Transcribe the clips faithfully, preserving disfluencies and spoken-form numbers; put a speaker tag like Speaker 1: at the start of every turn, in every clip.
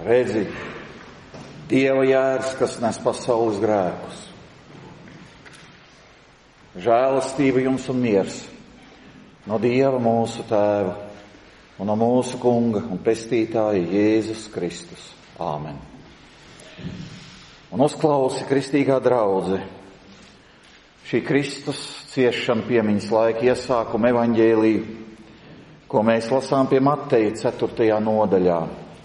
Speaker 1: Redzi, Dieva jērs, kas nes pasaules grēkus. Žēlastība jums un miers no Dieva mūsu Tēva un no mūsu Kunga un Pestītāja Jēzus Kristus. Āmen. Un uzklausi, kristīgā draudze, šī Kristus ciešana piemiņas laika iesākuma evaņģēliju, ko mēs lasām pie Mateja ceturtajā nodaļā.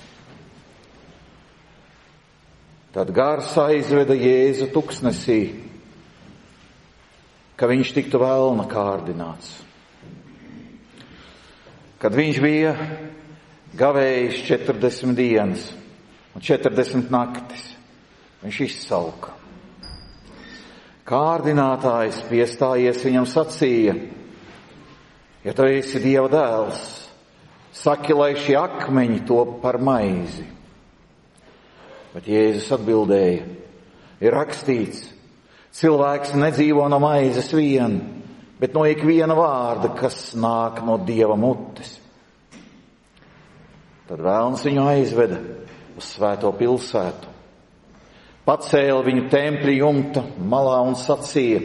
Speaker 1: Tad gars aizveda Jēzu tuksnesī, ka viņš tiktu velna kārdināts. Kad viņš bija gavējis četrdesmit dienas un četrdesmit naktis, viņš izsalka. Kārdinātājs piestājies viņam sacīja: ja tu esi Dieva dēls, saki, lai šie akmeņi top par maizi. Bet Jēzus atbildēja: ir rakstīts, cilvēks nedzīvo no maizes vien, bet no ikviena vārda, kas nāk no Dieva mutes. Tad velns viņu aizveda uz svēto pilsētu, pacēla viņu tempļa jumta malā un sacīja: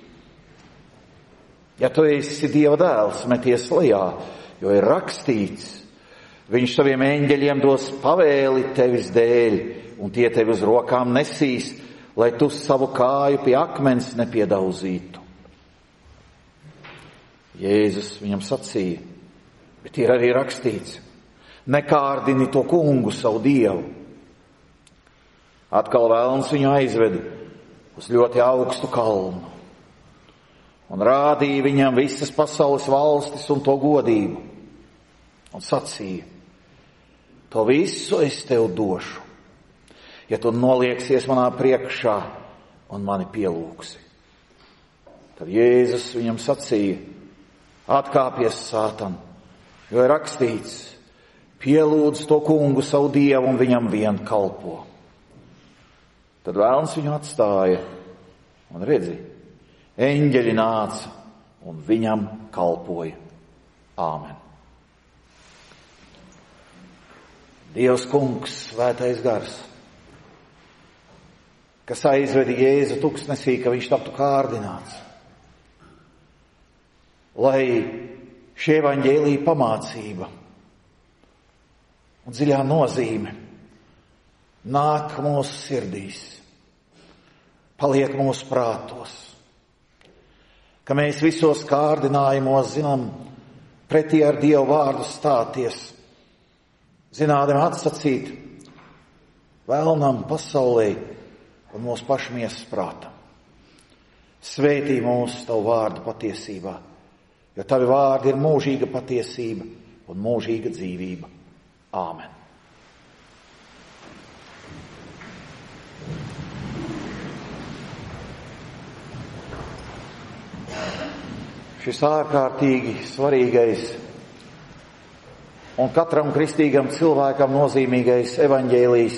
Speaker 1: ja tu esi Dieva dēls, meties lejā, jo ir rakstīts, viņš saviem eņģeļiem dos pavēli tevis dēļ, un tie tevi uz rokām nesīs, lai tu savu kāju pie akmens nepiedauzītu. Jēzus viņam sacīja: bet ir arī rakstīts, nekārdini to kungu savu Dievu. Atkal velns viņu aizveda uz ļoti augstu kalnu un rādīja viņam visas pasaules valstis un to godību un sacīja: to visu es tev došu, ja tu nolieksies manā priekšā un mani pielūgsi. Tad Jēzus viņam sacīja: atkāpies, Sātan, jo ir rakstīts, pielūdz to kungu savu Dievu un viņam vien kalpo. Tad velns viņu atstāja, un redzi, eņģeļi nāca un viņam kalpoja. Āmen. Dievs Kungs, svētais gars, kas aizveda Jēzu tuksnesī, ka viņš taptu kārdināts, lai šī evaņģēlija pamācība un dziļā nozīme nāk mūsu sirdīs, paliek mūsu prātos, ka mēs visos kārdinājumos zinām pretī ar Dievu vārdu stāties, zinādami atsacīt vēlnam pasaulē un mūsu pašu miesas prātam. Svētī mūs tavu vārdu patiesībā, jo tavi vārdi ir mūžīga patiesība un mūžīga dzīvība. Āmen. Šis ārkārtīgi svarīgais un katram kristīgam cilvēkam nozīmīgais evaņģēlijs,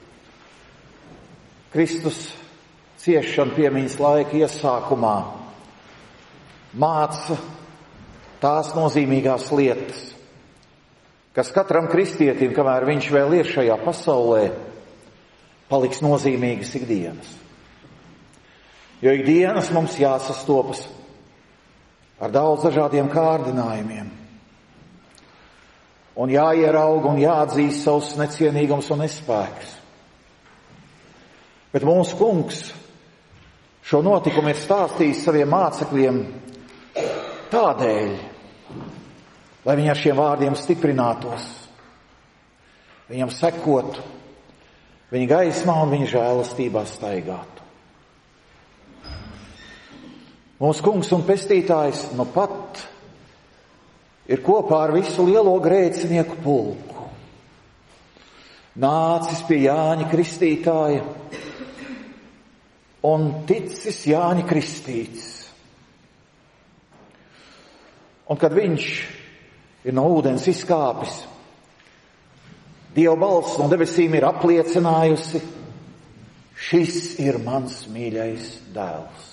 Speaker 1: Kristus ciešana piemiņas laika iesākumā, māca tās nozīmīgās lietas, kas katram kristietim, kamēr viņš vēl ir šajā pasaulē, paliks nozīmīgas ikdienas. Jo ikdienas mums jāsastopas ar daudz dažādiem kārdinājumiem, un jāierauga un jāatzīst savus necienīgums un nespēks. Bet mūsu Kungs šo notikumu ir stāstījis saviem mācekļiem tādēļ, lai viņi ar šiem vārdiem stiprinātos, viņam sekotu, viņa gaismā un viņa žēlastībā staigātu. Mūsu Kungs un Pestītājs nu pat ir kopā ar visu lielo grēcinieku pulku nācis pie Jāņa Kristītāja un ticis Jāņa kristīts. Un kad viņš ir no ūdens izkāpis, Dieva balss no debesīm ir apliecinājusi: šis ir mans mīļais dēls.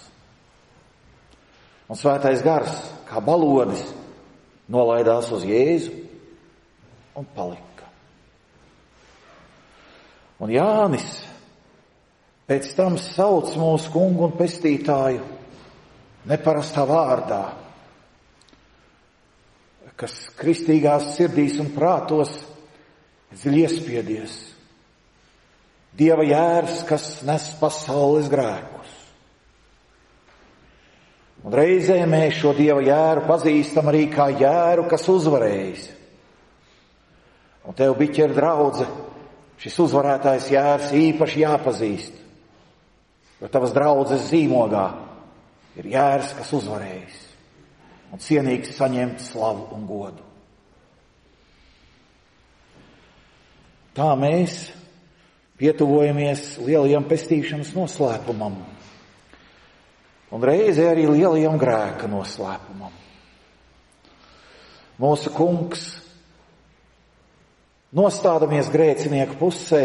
Speaker 1: Un svētais gars, kā balodis, nolaidās uz Jēzu un palika. Un Jānis pēc tam sauc mūsu kungu un pestītāju neparastā vārdā, kas kristīgās sirdīs un prātos dziļi iespiedies. Dieva jērs, kas nes pasaules grēkus. Un reizē mēs šo Dieva jēru pazīstam arī kā jēru, kas uzvarējis. Un tev, biķeru draudze, šis uzvarētājs jērs īpaši jāpazīst, jo tavas draudzes zīmogā ir jērs, kas uzvarējis un cienīgs saņemt slavu un godu. Tā mēs pietuvojamies lielajam pestīšanas noslēpumam un reizē arī lielajam grēka noslēpumam. Mūsu kungs, nostādamies grēcinieku pusē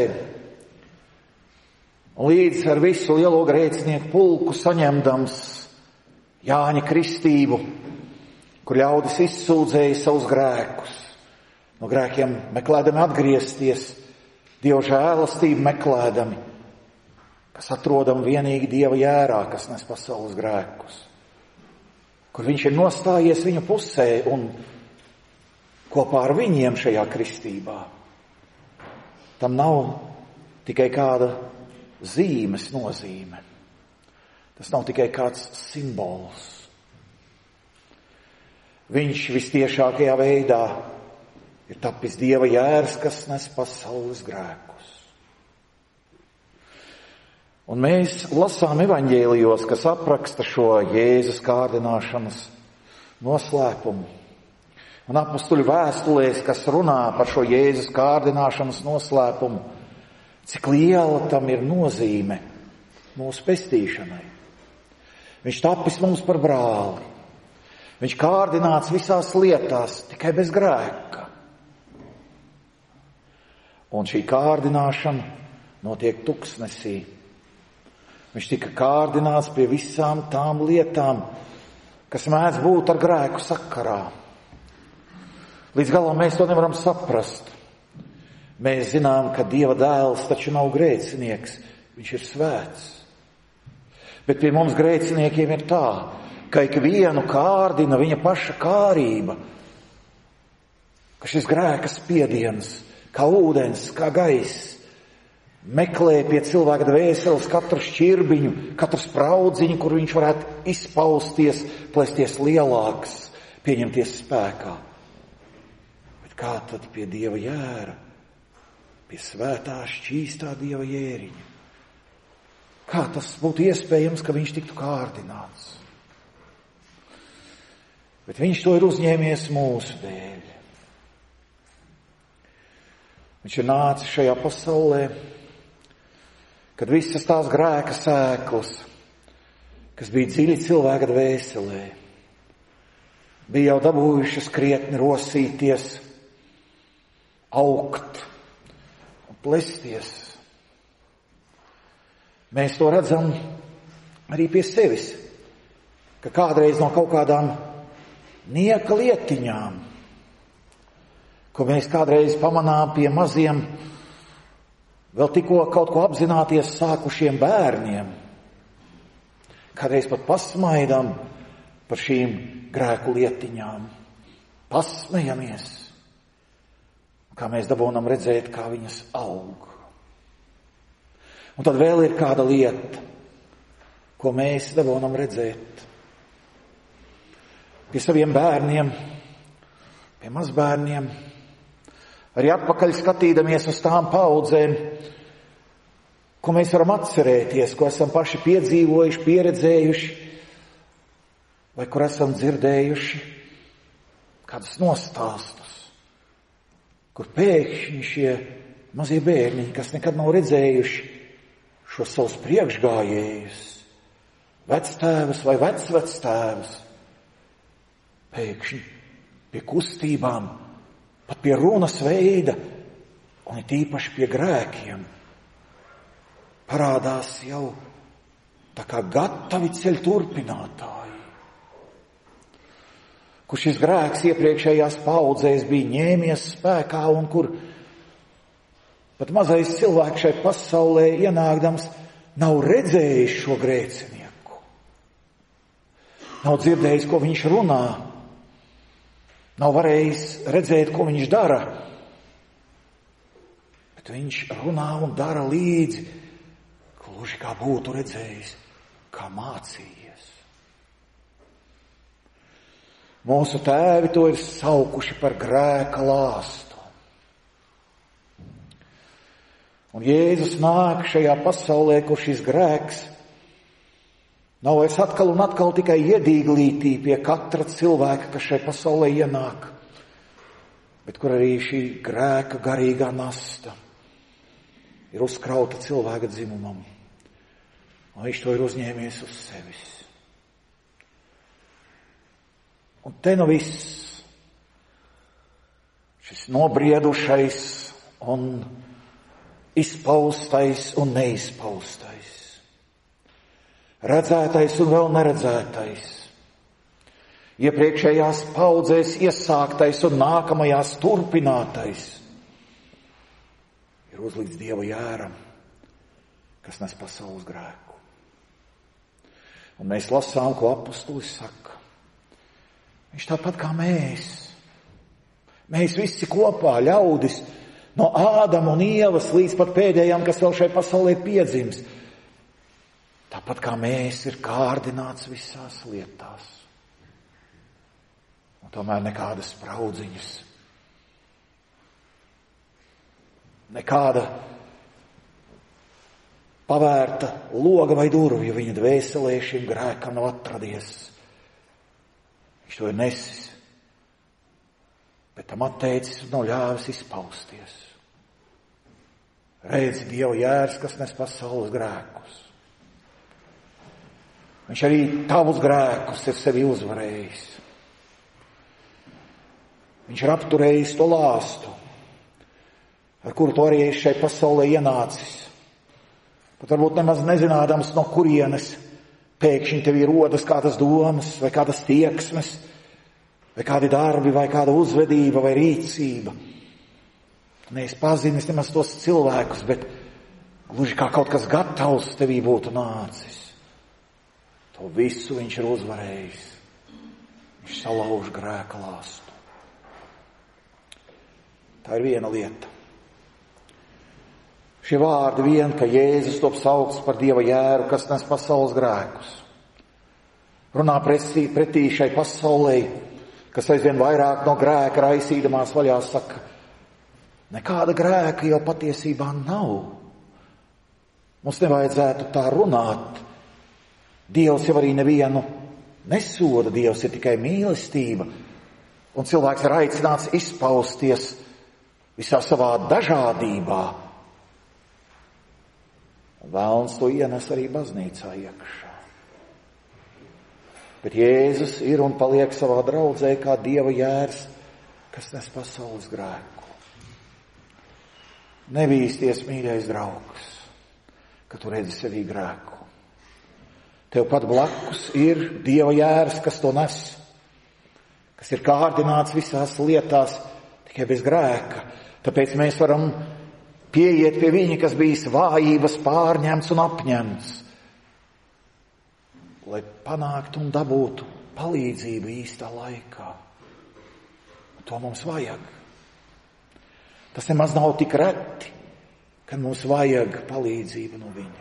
Speaker 1: un līdz ar visu lielo grēcinieku pulku saņemdams Jāņa kristību, kur ļaudis izsūdzēja savus grēkus, no grēkiem meklēdami atgriezties, Dieva žēlastību meklēdami, kas atrodam vienīgi Dieva jērā, kas nes pasaules grēkus, kur viņš ir nostājies viņu pusē un kopā ar viņiem šajā kristībā. Tam nav tikai kāda zīmes nozīme. Tas nav tikai kāds simbols. Viņš vistiešākajā veidā ir tapis Dieva jērs, kas nes pasaules grēkus. Un mēs lasām evaņģēlijos, kas apraksta šo Jēzus kārdināšanas noslēpumu. Un apustuļu vēstulēs, kas runā par šo Jēzus kārdināšanas noslēpumu, cik liela tam ir nozīme mūsu pestīšanai. Viņš tapis mums par brāli. Viņš kārdināts visās lietās, tikai bez grēka. Un šī kārdināšana notiek tuksnesī. Viņš tika kārdināts pie visām tām lietām, kas mēdz būt ar grēku sakarā. Līdz galam mēs to nevaram saprast. Mēs zinām, ka Dieva dēls taču nav grēcinieks, viņš ir svēts. Bet pie mums grēciniekiem ir tā, ka ikvienu kārdina viņa paša kārība, ka šis grēka spiediens, kā ūdens, kā gaiss, meklē pie cilvēka dvēseles katru šķirbiņu, katru spraudziņu, kur viņš varētu izpausties, plēsties lielāks, pieņemties spēkā. Bet kā tad pie Dieva jēra, pie svētā šķīstā Dieva jēriņa? Kā tas būtu iespējams, ka viņš tiktu kārdināts? Bet viņš to ir uzņēmies mūsu dēļ. Viņš ir nācis šajā pasaulē, kad visas tās grēka sēklas, kas bija dziļi cilvēka dvēselē, bija jau dabūjušas krietni rosīties, augt un plesties. Mēs to redzam arī pie sevis, ka kādreiz no kaut kādām nieka lietiņām, ko mēs kādreiz pamanām pie maziem, vēl tikko kaut ko apzināties sākušiem bērniem, kādreiz pat pasmaidām par šīm grēku lietiņām, pasmejamies, kā mēs dabūnam redzēt, kā viņas aug. Un tad vēl ir kāda lieta, ko mēs dabūnam redzēt. Pie saviem bērniem, pie mazbērniem, arī atpakaļ skatīdamies uz tām paudzēm, ko mēs varam atcerēties, ko esam paši piedzīvojuši, pieredzējuši, vai kur esam dzirdējuši kādus nostāstus, kur pēkšņi šie mazie bērniņi, kas nekad nav redzējuši šos savus priekšgājējus, vectēvus vai vecvectēvus, pēkšņi pie kustībām, pat pie runas veida un it īpaši pie grēkiem parādās jau tā kā gatavi ceļu turpinātāji, kur šis grēks iepriekšējās paudzēs bija ņēmies spēkā un kur Pat mazais cilvēks šai pasaulē ienākdams nav redzējis šo grēcinieku. Nav dzirdējis, ko viņš runā. Nav varējis redzēt, ko viņš dara. Bet viņš runā un dara līdzi, gluži kā būtu redzējis, kā mācījies. Mūsu tēvi to ir saukuši par grēka lāstu. Un Jēzus nāk šajā pasaulē, kur šis grēks nav vairs atkal un atkal tikai iedīglītī pie katra cilvēka, kas šai pasaulē ienāk, bet kur arī šī grēka garīgā nasta ir uzkrauta cilvēka dzimumam. Un viņš to ir uzņēmies uz sevis. Un te nu viss, šis nobriedušais un izpaustais un neizpaustais, redzētais un vēl neredzētais, iepriekšējās paudzēs iesāktais un nākamajās turpinātais, ir uzlikts Dieva jēram, kas nes pasaules grēku. Un mēs lasām, ko apostolis saka. Viņš tāpat kā mēs. Mēs visi kopā, ļaudis, no Ādama un Ievas līdz pat pēdējām, kas vēl šai pasaulē piedzims. Tāpat kā mēs, ir kārdināts visās lietās. Un tomēr nekādas spraudziņas, nekāda pavērta loga vai durvju viņa dvēselē šim grēkam nav atradies. Viņš to ir nesis, bet tam atteicis un nav ļāvis izpausties. Redzi Dieva jērs, kas nes pasaules grēkus. Viņš arī tavus grēkus ir sevi uzvarējis. Viņš ir apturējis to lāstu, ar kuru tu arī šai pasaulē ienācis. Pat varbūt nemaz nezinādams, no kurienes pēkšņi tev ir rodas kādas domas, vai kādas tieksmes, vai kādi darbi, vai kāda uzvedība, vai rīcība. Neesi pazinis nemaz tos cilvēkus, bet gluži kā kaut kas gatavs tevī būtu nācis. To visu viņš ir uzvarējis. Viņš salauž grēka lāstu. Tā ir viena lieta. Šie vārdi vien, ka Jēzus top saukts par Dieva jēru, kas nes pasaules grēkus. Runā pretī, pretī šai pasaulē, kas aizvien vairāk no grēka raisīdamās vaļā saka, nekāda grēka jau patiesībā nav. Mums nevajadzētu tā runāt. Dievs jau arī nevienu nesoda, Dievs ir tikai mīlestība. Un cilvēks ir aicināts izpausties visā savā dažādībā. Un vēlns to ienes arī baznīcā iekšā. Bet Jēzus ir un paliek savā draudzē kā Dieva jērs, kas nes pasaules grēku. Nebīsties, mīļais draugs, ka tu redzi sevī grēku. Tev pat blakus ir Dieva jērs, kas to nes, kas ir kārdināts visās lietās, tikai bez grēka. Tāpēc mēs varam pieiet pie viņa, kas bijis vājības pārņemts un apņemts, lai panāktu un dabūtu palīdzību īstā laikā. To mums vajag. Tas nemaz nav tik reti, kad mums vajag palīdzību no viņa.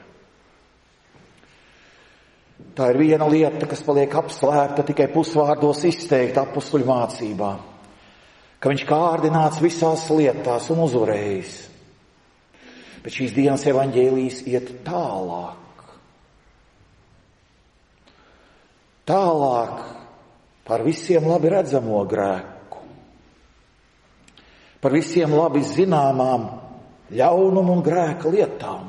Speaker 1: Tā ir viena lieta, kas paliek apslēpta tikai pusvārdos izteikta apustuļu mācībā, ka viņš kārdināts visās lietās un uzvarējis. Bet šīs dienas evaņģēlijas iet tālāk. Tālāk par visiem labi redzamo grēku, par visiem labi zināmām ļaunumu un grēka lietām.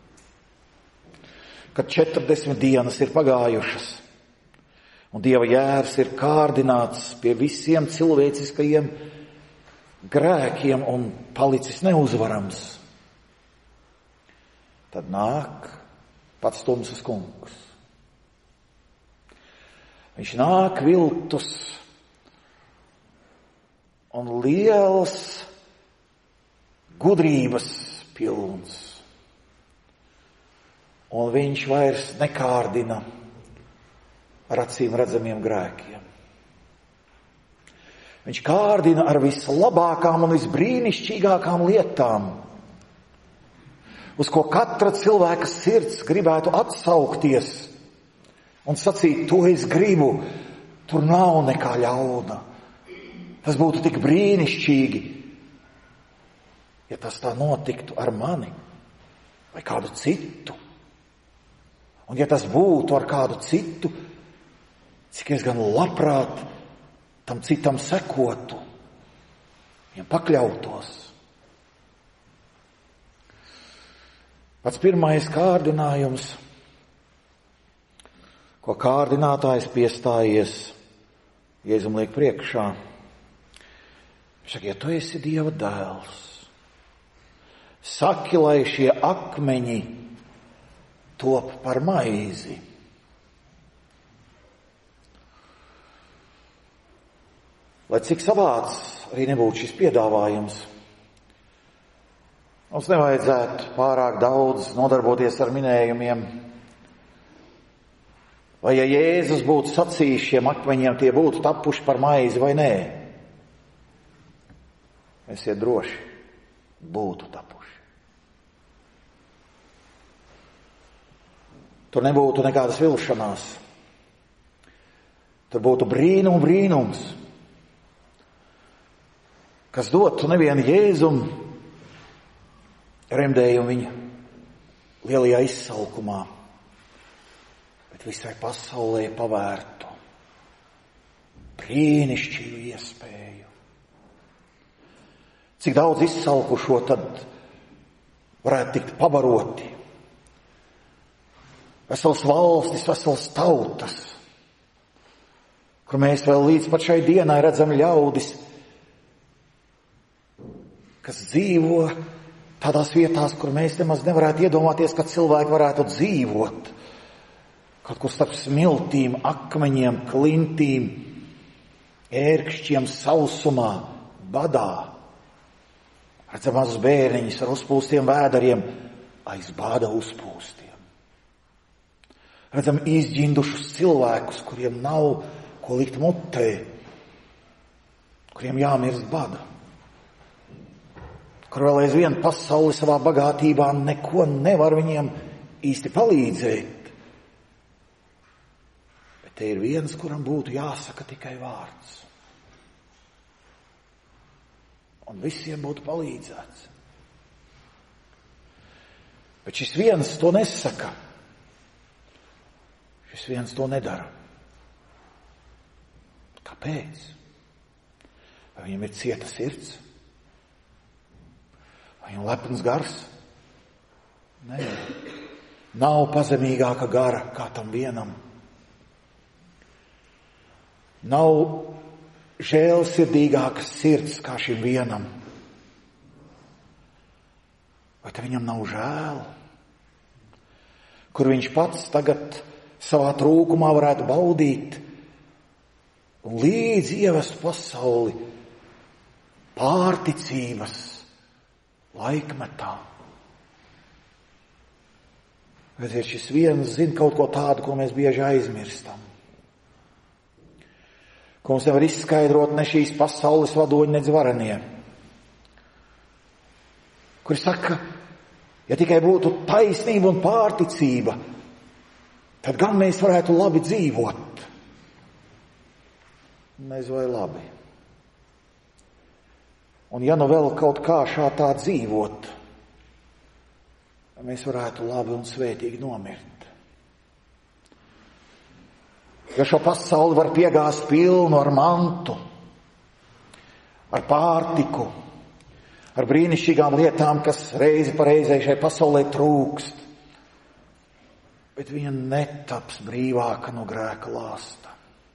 Speaker 1: Kad četrdesmit dienas ir pagājušas un Dieva jērs ir kārdināts pie visiem cilvēciskajiem grēkiem un palicis neuzvarams, tad nāk pats tumsas kungs. Viņš nāk viltus un liels gudrības pilns. Un viņš vairs nekārdina ar acīm redzamiem grēkiem. Viņš kārdina ar vislabākām un visbrīnišķīgākām lietām, uz ko katra cilvēka sirds gribētu atsaukties un sacīt, to es gribu, tur nav nekā ļauna. Tas būtu tik brīnišķīgi, ja tas tā notiktu ar mani vai kādu citu. Un ja tas būtu ar kādu citu, cik es gan labprāt tam citam sekotu, viņam pakļautos. Pats pirmais kārdinājums, ko kārdinātājs piestājies Jēzum liek priekšā. Viņš saka, ja tu esi Dieva dēls, saki, lai šie akmeņi top par maizi. Lai cik savāds arī nebūtu šis piedāvājums, mums nevajadzētu pārāk daudz nodarboties ar minējumiem. Vai ja Jēzus būtu sacījis šiem akmeņiem, tie būtu tapuši par maizi vai nē? Esiet droši, būtu tapuši. Tur nebūtu nekādas vilšanās. Tur būtu brīnum brīnums, kas dotu nevienu Jēzum remdējumu viņa lielajā izsalkumā, bet visai pasaulē pavērtu brīnišķīgu iespēju. Cik daudz izsalkušo tad varētu tikt pabaroti. Vesels valstis, vesels tautas, kur mēs vēl līdz pat šai dienai redzam ļaudis, kas dzīvo tādās vietās, kur mēs nemaz nevarētu iedomāties, ka cilvēki varētu dzīvot. Kaut kur starp smiltīm, akmeņiem, klintīm, ērkšķiem, sausumā, badā. Redzam mazus bērniņus ar uzpūstiem vēderiem aiz bāda uzpūstiem. Redzam izģindušus cilvēkus, kuriem nav ko likt mutē, kuriem jāmirst bada. Kur vēl aizvien pasauli savā bagātībā neko nevar viņiem īsti palīdzēt. Bet te ir viens, kuram būtu jāsaka tikai vārds. Un visiem būtu palīdzēts. Bet šis viens to nesaka. Šis viens to nedara. Kāpēc? Vai viņam ir cieta sirds? Vai viņam lepns gars? Nē. Nav pazemīgāka gara kā tam vienam. Nav žēlsirdīgākas sirds kā šim vienam. Vai te viņam nav žēl? Kur viņš pats tagad savā trūkumā varētu baudīt un līdz ievest pasauli pārticības laikmetā. Redziet, šis viens zina kaut ko tādu, ko mēs bieži aizmirstam. Ko mums nevar izskaidrot ne šīs pasaules vadoņi, ne varenie. Kuri saka, ja tikai būtu taisnība un pārticība, tad gan mēs varētu labi dzīvot. Mēs vai labi. Un ja nu vēl kaut kā šā tā dzīvot, mēs varētu labi un svētīgi nomirt. Ja šo pasauli var piegāzt pilnu ar mantu, ar pārtiku, ar brīnišķīgām lietām, kas reizi pa reizei šai pasaulē trūkst, bet viņa netaps brīvāka no grēka lāsta.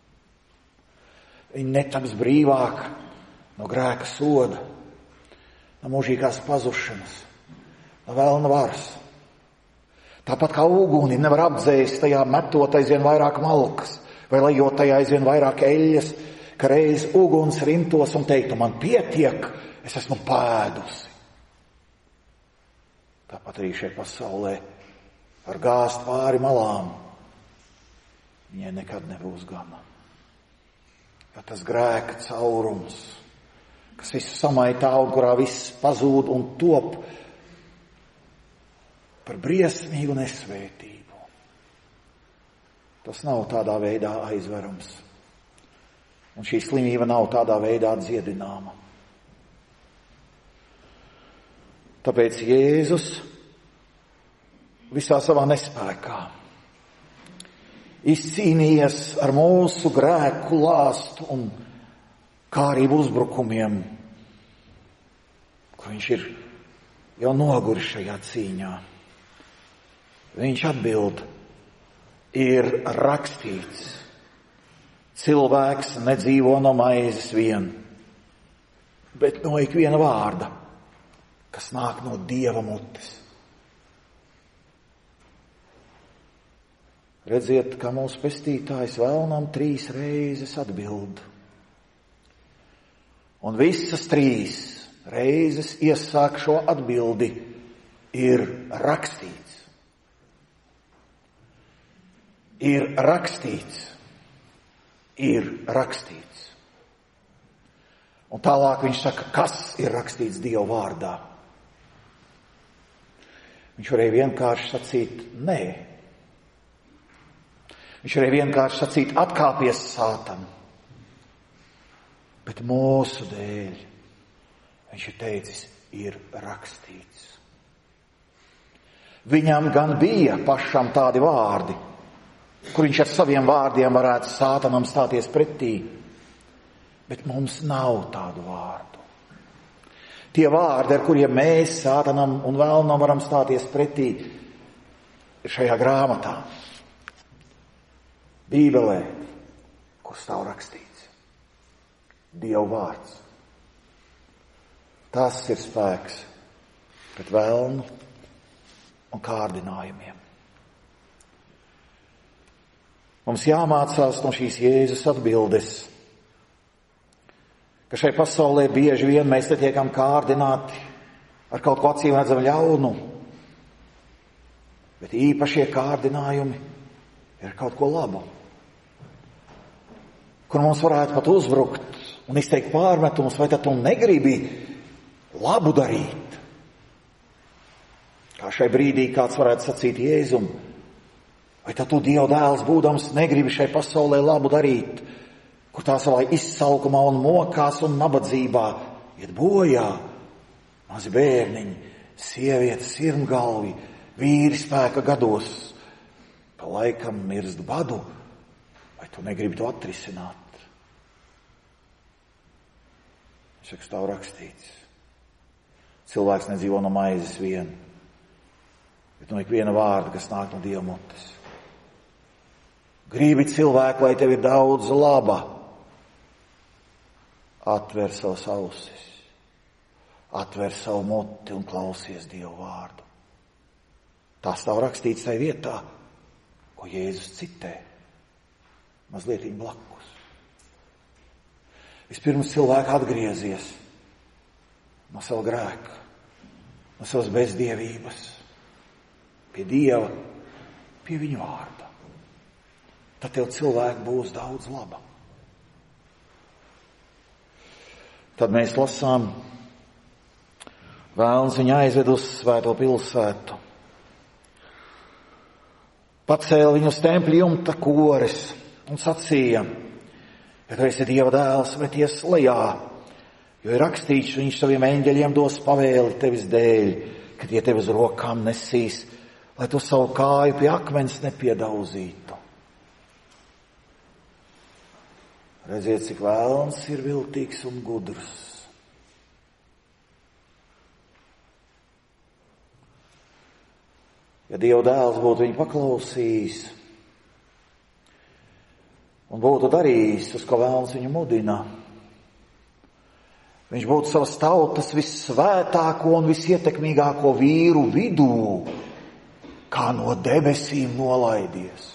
Speaker 1: Viņa netaps brīvāka no grēka soda, no mūžīgās pazušanas, no velna varas. Tāpat kā uguni nevar apdzēst, tajā metot aizvien vairāk malkas, vai lejot tajā aizvien vairāk eļļas, ka reiz uguns rintos un teiktu, man pietiek, es esmu pēdusi. Tāpat arī šai pasaulē var gāzt pāri malām. Viņai nekad nebūs gana. Jo tas grēka caurums, kas visu samaitā un kurā viss pazūd un top par briesmīgu nesvētību. Tas nav tādā veidā aizverams. Un šī slimība nav tādā veidā dziedināma. Tāpēc Jēzus visā savā nespēkā izcīnījies ar mūsu grēku lāstu un kārību uzbrukumiem, kur viņš ir jau noguris šajā cīņā. Viņš atbild, ir rakstīts, cilvēks nedzīvo no maizes vien, bet no ikviena vārda, kas nāk no Dieva mutes. Redziet, kā mūsu pestītājs vēlnam trīs reizes atbild. Un visas trīs reizes iesāk šo atbildi, ir rakstīts. Ir rakstīts. Ir rakstīts. Un tālāk viņš saka, kas ir rakstīts Dieva vārdā. Viņš varēja vienkārši sacīt nē. Viņš varēja vienkārši sacīt atkāpies Sātan. Bet mūsu dēļ viņš ir teicis, ir rakstīts. Viņam gan bija pašam tādi vārdi, kur viņš ar saviem vārdiem varētu Sātanam stāties pretī, bet mums nav tādu vārdu. Tie vārdi, ar kuriem mēs Sātanam un vēlnam varam stāties pretī, ir šajā grāmatā, Bībelē, kur stāv rakstīts. Dieva vārds. Tas ir spēks pret vēlnu un kārdinājumiem. Mums jāmācās no šīs Jēzus atbildes, ka šai pasaulē bieži vien mēs te tiekam kārdināti ar kaut ko acīm redzam ļaunu, bet īpašie kārdinājumi ir kaut ko labu, kur mums varētu pat uzbrukt un izteikt pārmetumus, vai tad tu negribi labu darīt. Kā šai brīdī kāds varētu sacīt Jēzum, vai tad tu Dieva dēls būdams negribi šai pasaulē labu darīt, kur tā savā izsalkumā un mokās un nabadzībā iet bojā mazi bērniņi, sievietes, sirmgalvi, vīri spēka gados, pa laikam mirst badu, vai tu negribi to atrisināt? Viņš saka, stāv rakstīts. Cilvēks nedzīvo no maizes vien, bet no ikviena vārda, kas nāk no Dieva mutes. Gribi cilvēku, lai tev ir daudz laba, atver savas ausis, atver savu muti un klausies Dieva vārdu. Tā stāv rakstīts tai vietā, ko Jēzus citē, mazliet viņa blakus. Vispirms cilvēks atgriezies no sava grēka, no savas bezdievības, pie Dieva, pie viņa vārda. Tad tev cilvēku būs daudz laba. Tad mēs lasām, vēlns viņu aizved uz svēto pilsētu. Pacēla viņu uz tempļa jumta kores un sacīja, ja tu esi Dieva dēls, meties lejā, jo ir rakstīts, viņš saviem eņģeļiem dos pavēli tevis dēļ, kad tie tevi uz rokām nesīs, lai tu savu kāju pie akmens nepiedauzītu. Redziet, cik vēlns ir viltīgs un gudrs. Ja Dieva dēls būtu viņu paklausījis un būtu darījis, uz ko vēlns viņu mudina, viņš būtu savas tautas vissvētāko un visietekmīgāko vīru vidū, kā no debesīm nolaidies.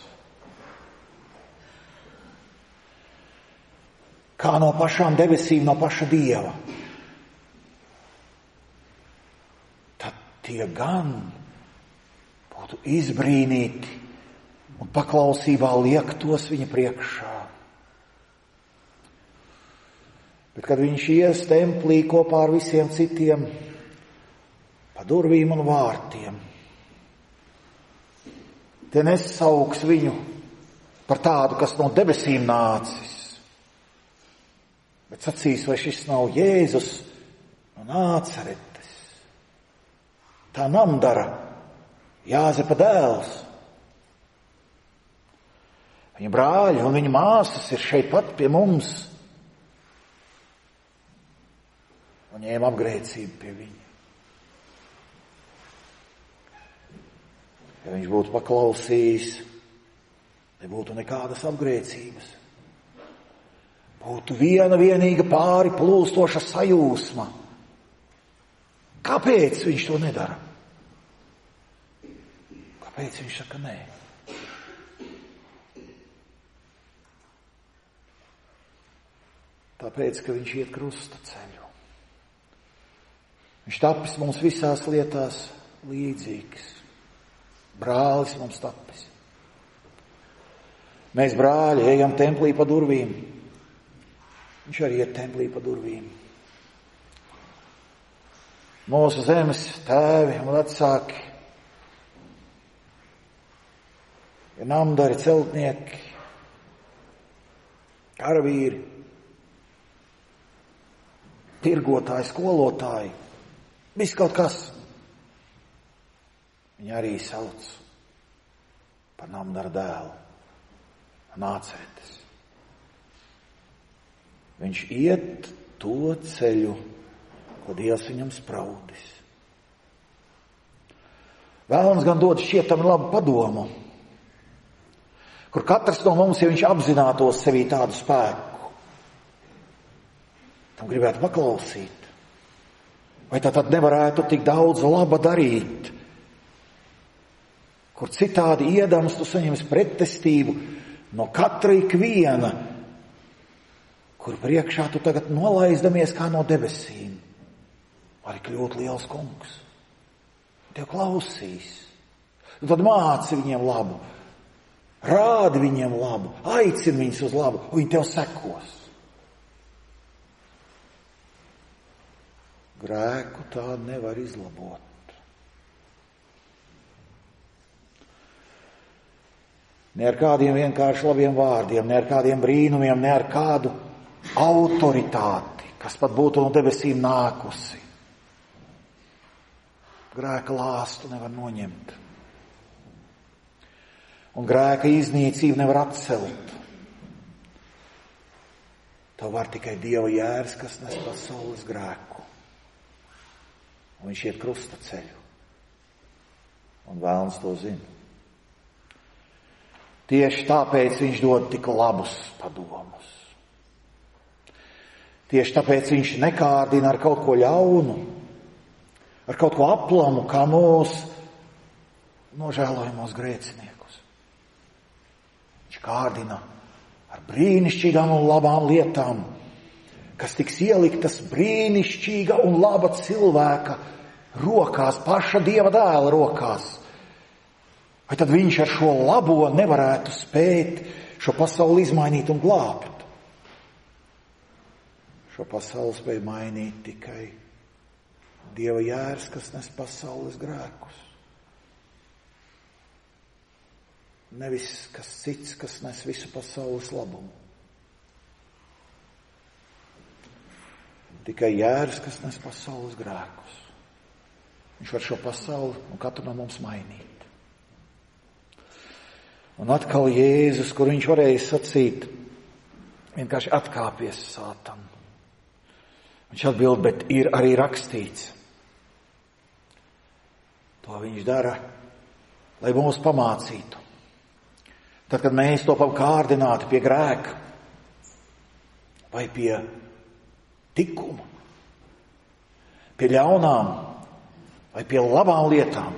Speaker 1: Kā no pašām debesīm, no paša Dieva. Tad tie gan būtu izbrīnīti un paklausībā liektos viņa priekšā. Bet, kad viņš ies templī kopā ar visiem citiem pa durvīm un vārtiem, tie nesauks viņu par tādu, kas no debesīm nācis, bet sacīs, vai šis nav Jēzus no Nācaretes, tā namdara Jāzepa dēls. Viņa brāļi un viņa māsas ir šeit pat pie mums un ņēma apgrēcību pie viņa. Ja viņš būtu paklausījis, nebūtu nekādas apgrēcības. Būtu viena vienīga pāri plūstoša sajūsma. Kāpēc viņš to nedara? Kāpēc viņš saka nē? Tāpēc, ka viņš iet krusta ceļu. Viņš tapis mums visās lietās līdzīgs. Brālis mums tapis. Mēs, brāļi, ejam templī pa durvīm. Viņš arī iet templī pa durvīm. Mūsu zemes tēvi un vecāki ir namdari, celtnieki, karavīri, tirgotāji, skolotāji, viss kaut kas. Viņi arī sauc par namdara dēlu, Nācaretes. Viņš iet to ceļu, ko Dievs viņam spraudis. Vēlams gan dod šķietami labu padomu, kur katrs no mums, ja viņš apzinātos sevī tādu spēku, tam gribētu paklausīt. Vai tā tad nevarētu tik daudz laba darīt, kur citādi iedams tu saņems pretestību no katra ikviena, kur priekšā tu tagad nolaizdamies kā no debesīm, vari kļūt liels kungs. Tev klausīs. Un tad māci viņiem labu, rādi viņiem labu, aicini viņus uz labu, un viņi tev sekos. Grēku tā nevar izlabot. Ne ar kādiem vienkārši labiem vārdiem, ne ar kādiem brīnumiem, ne ar kādu autoritāti, kas pat būtu no debesīm nākusi. Grēka lāstu nevar noņemt. Un grēka iznīcību nevar atcelt. To var tikai Dieva jērs, kas nes pasaules grēku. Un viņš iet krusta ceļu. Un vēlns to zina. Tieši tāpēc viņš dod tik labus padomus. Tieši tāpēc viņš nekārdina ar kaut ko ļaunu, ar kaut ko aplamu, kā mūs nožēlojamos grēciniekus. Viņš kārdina ar brīnišķīgām un labām lietām, kas tiks ieliktas brīnišķīga un laba cilvēka rokās, paša Dieva dēla rokās. Vai tad viņš ar šo labo nevarētu spēt šo pasauli izmainīt un glābt? Šo pasauli spēj mainīt tikai Dieva jērs, kas nes pasaules grēkus. Nevis kas cits, kas nes visu pasaules labumu. Tikai jērs, kas nes pasaules grēkus. Viņš var šo pasauli un katru no mums mainīt. Un atkal Jēzus, kur viņš varēja sacīt, vienkārši atkāpies Sātam. Viņš atbild, bet ir arī rakstīts. To viņš dara, lai mūs pamācītu. Tad, kad mēs topam kārdināti pie grēka vai pie tikuma, pie ļaunām vai pie labām lietām,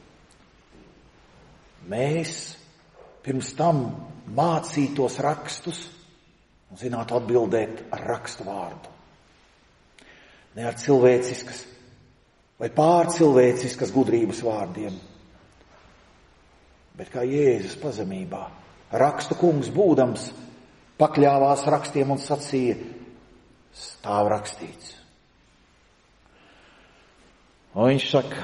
Speaker 1: mēs pirms tam mācītos rakstus un zinātu atbildēt ar rakstu vārdu. Ne ar cilvēciskas vai pārcilvēciskas gudrības vārdiem, bet kā Jēzus pazemībā, rakstu kungs būdams, pakļāvās rakstiem un sacīja, stāv rakstīts. Un viņš saka,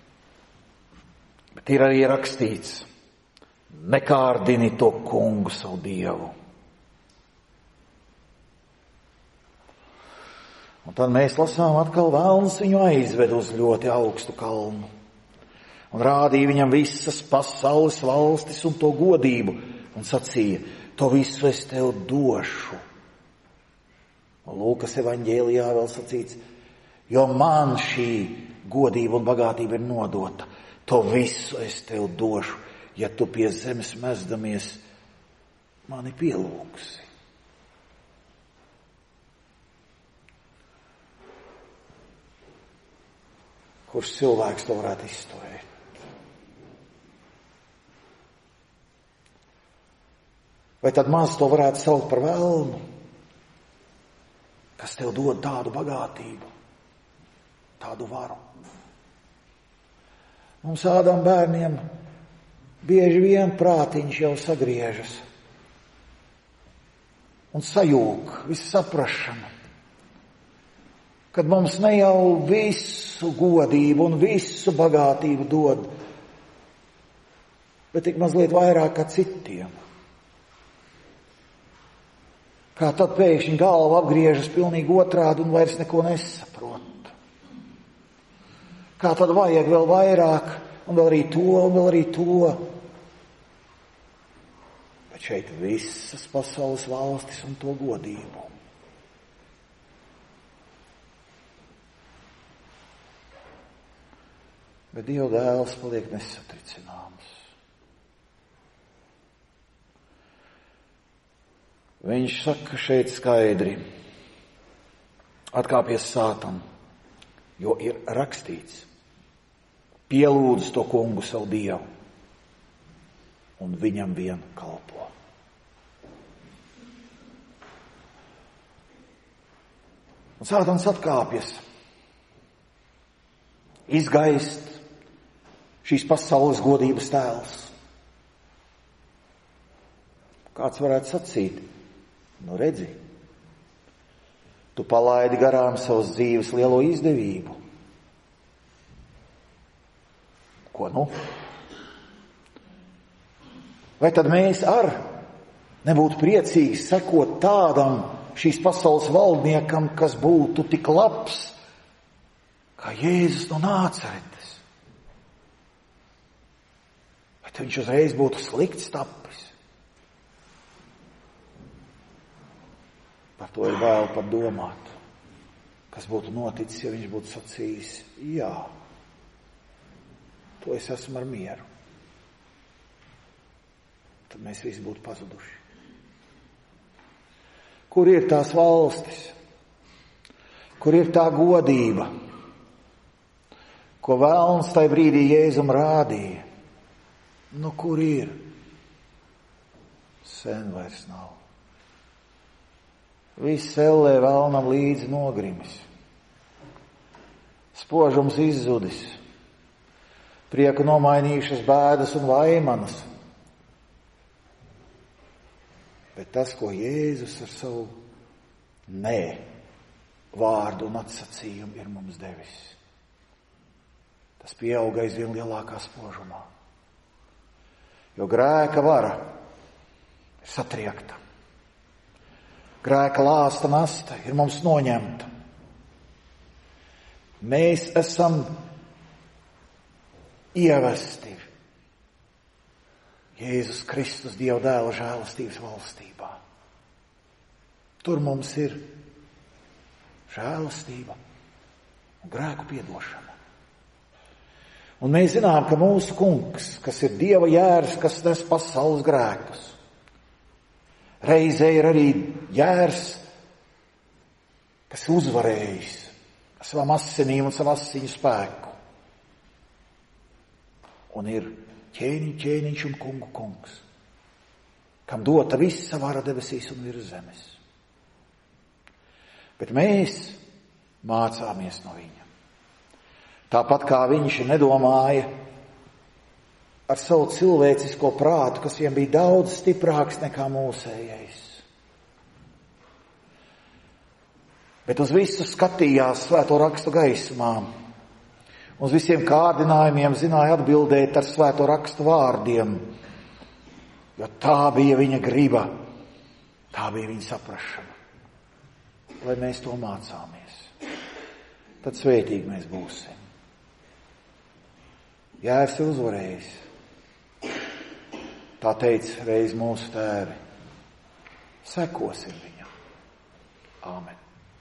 Speaker 1: bet ir arī rakstīts, nekārdini to kungu savu Dievu. Un tad mēs lasām atkal, velns viņu aizved uz ļoti augstu kalnu un rādīja viņam visas pasaules valstis un to godību un sacīja, to visu es tev došu. Un Lūkas evaņģēlijā vēl sacīts, jo man šī godība un bagātība ir nodota, to visu es tev došu, ja tu pie zemes mezdamies mani pielūgsi. Kurš cilvēks to varētu izstāvēt? Vai tad maz to varētu saukt par velnu, kas tev dod tādu bagātību, tādu varu? Mums tādām bērniem bieži vien prātiņš jau sagriežas un sajūg visu saprašanu, kad mums ne jau visu godību un visu bagātību dod, bet tik mazliet vairāk kā citiem. Kā tad pēkšņi galva apgriežas pilnīgi otrādi un vairs neko nesaprot. Kā tad vajag vēl vairāk un vēl arī to un vēl arī to. Bet šeit visas pasaules valstis un to godību. Bet Dieva dēls paliek nesatricināms. Viņš saka šeit skaidri, atkāpies Sātam, jo ir rakstīts, pielūdz to kungu savu Dievu un viņam vien kalpo. Un Sātans atkāpjas, izgaist šīs pasaules godības tēls. Kāds varētu sacīt, nu redzi, tu palaidi garām savas dzīves lielo izdevību. Ko nu? Vai tad mēs ar nebūtu priecīgi sekot tādam šīs pasaules valdniekam, kas būtu tik labs, kā Jēzus no Nāceretes? Vai viņš uzreiz būtu slikts tapis? Par to ir vēl pat domāt, kas būtu noticis, ja viņš būtu sacījis, jā, to es esmu ar mieru. Tad mēs visi būtu pazuduši. Kur ir tās valstis? Kur ir tā godība, ko velns tai brīdī Jēzum rādīja? Nu, kur ir? Sen vairs nav. Viss ellē velnam līdzi nogrimis. Spožums izzudis. Prieku nomainījušas bēdas un vaimanas. Bet tas, ko Jēzus ar savu nē vārdu un atsacījumu ir mums devis, tas pieauga aizvien lielākā spožumā. Jo grēka vara ir satriekta. Grēka lāsta nasta ir mums noņemta. Mēs esam ievesti Jēzus Kristus Dieva dēla žēlastības valstībā. Tur mums ir žēlastība un grēku piedošana. Un mēs zinām, ka mūsu kungs, kas ir Dieva jērs, kas nes pasaules grēkus, reizē ir arī jērs, kas uzvarējis ar savām asinīm un savu asiņu spēku. Un ir ķēniņ, ķēniņš un kungu kungs, kam dota visa vara debesīs un virs zemes. Bet mēs mācāmies no viņa. Tāpat kā viņš nedomāja ar savu cilvēcisko prātu, kas viņam bija daudz stiprāks nekā mūsējais. Bet uz visu skatījās Svēto rakstu gaismā. Uz visiem kārdinājumiem zināja atbildēt ar Svēto rakstu vārdiem, jo tā bija viņa griba, tā bija viņa saprašana. Lai mēs to mācāmies, tad svētīgi mēs būsim. Jēvs ir uzvarējis. Tā teica reiz mūsu tēvi. Sekosim viņam. Āmen.